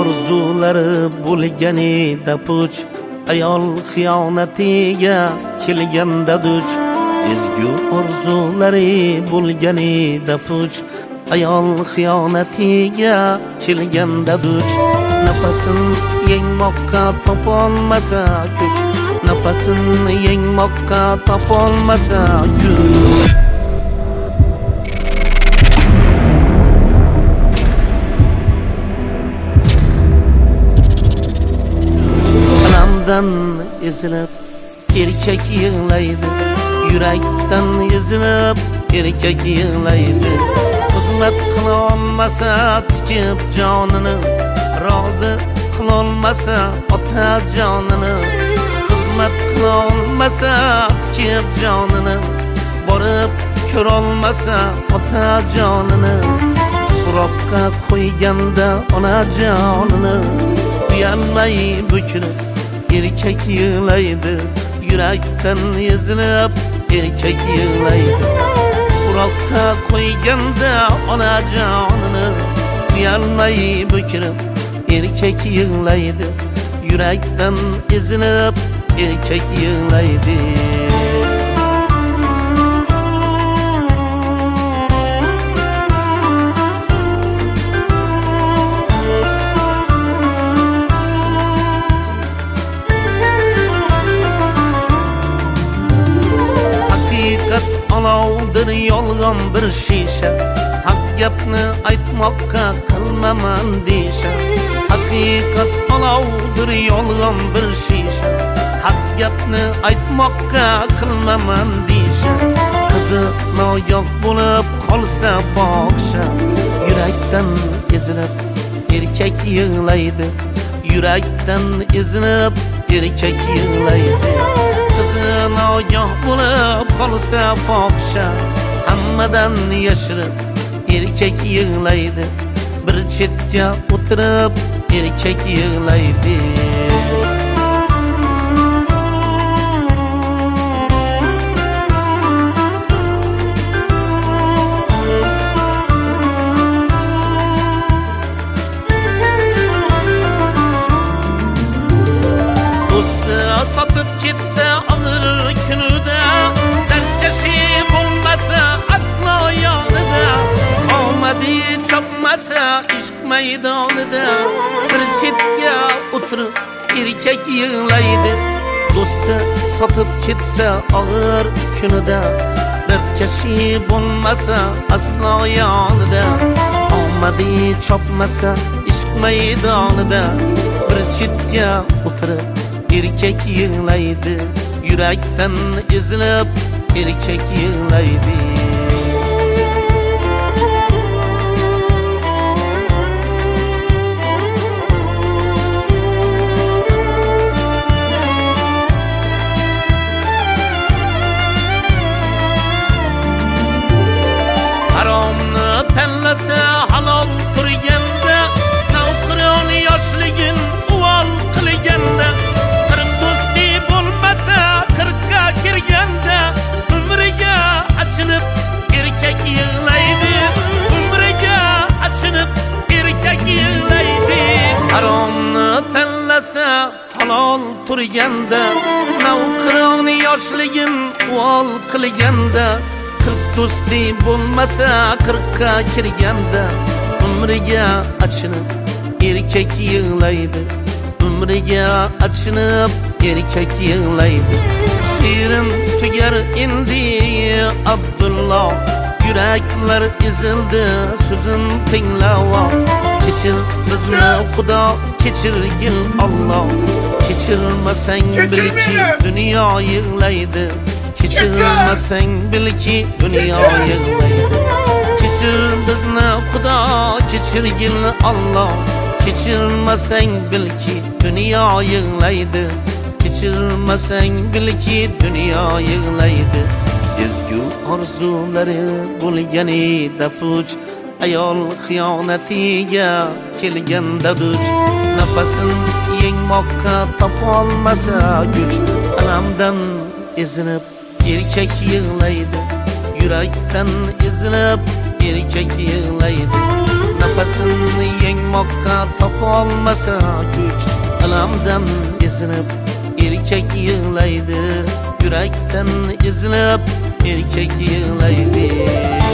orzulari bo'lganida puch, ayol xiyonatiga kelganda duch. Ezgu orzulari bo'lganida puch, ayol xiyonatiga kelganda duch. Nafasin yengmoqqa topolmasa kuch, nafasin yengmoqqa topolmasa kuch. Alamdan ezilib erkak yig'laydi, yurakdan ezilib erkak yig'laydi. Xizmat qilolmasa tikib jonini, rozi qilolmasa ota jonini. Xizmat qilolmasa tikib jonini, borib ko'rolmasa ota jonini. Tuproqqa qo'yganda ona jonini, uyanmay bukirib erkak yig'laydi, yurakdan ezilib erkak yig'laydi. Tuproqqa qo'yganda ona jonini, uyanmay bukirib erkak yig'laydi, yurakdan ezilib erkak yig'laydi. Haqiqat olovdir yolg'on bir shisha, haq gapni aytmoqqa qilmaman deyisha. Haqiqat olovdir yolg'on bir shisha, haq gapni aytmoqqa qilmaman deyisha. Qizi noyob bo'lib qolsa fohisha, yurakdan ezilib erkak yig'laydi, yurakdan ezilib erkak yig'laydi. Qizi noyob bo'lib qolsa fohisha, hammadan yashirib erkak yig'laydi, bir chetga o'tirib erkak yig'laydi. Do'sti sotib ketsa og'ir kunida, danchashi bo'lmasa aslo yonida, omadi chopmasa ishq maydonida, bir chetga o'tirib erkak yig'laydi. Do'sti sotib ketsa og'ir kunida, dardkashi bo'lmasa aslo yonida, omadi chopmasa ishq maydonida, bir chetga o'tirib erkak yig'laydi, yurakdan ezilib erkak yig'laydi. Haromni tanlasa halol turganda, navqiron yoshligin uvol qilganda, qirq do'sti bo'lmasa qirqqa kirganda, umriga achinib erkak yig'laydi, umriga achinib erkak yig'laydi. Haromni tanlasa halol turganda, navqiron yoshligin uvol qilganda, qirq do'sti bo'lmasa qirqqa kirganda, umriga achinib erkak yig'laydi, umriga achinib erkak yig'laydi. Shirin tugar endi Abdulloh, yuraklar ezildi so'zim tinglavo. Kechir bizni Xudo, kechirgin Alloh, kechirmasang bilki dunyo yig'laydi, kechirmasang bilki dunyo yig'laydi. Kechir bizni Xudo, kechirgin Alloh, kechirmasang bilki dunyo yig'laydi, kechirmasang bilki dunyo yig'laydi. Ezgu orzulari bo'lganida puch, ayol xiyonatiga kelganda duch. Nafasin yengmoqqa topolmasa kuch, alamdan ezilib erkak yig'laydi, yurakdan ezilib erkak yig'laydi. nafasini yengmoqqa topolmasa kuch, alamdan ezilib erkak yig'laydi, yurakdan ezilib erkak yig'laydi.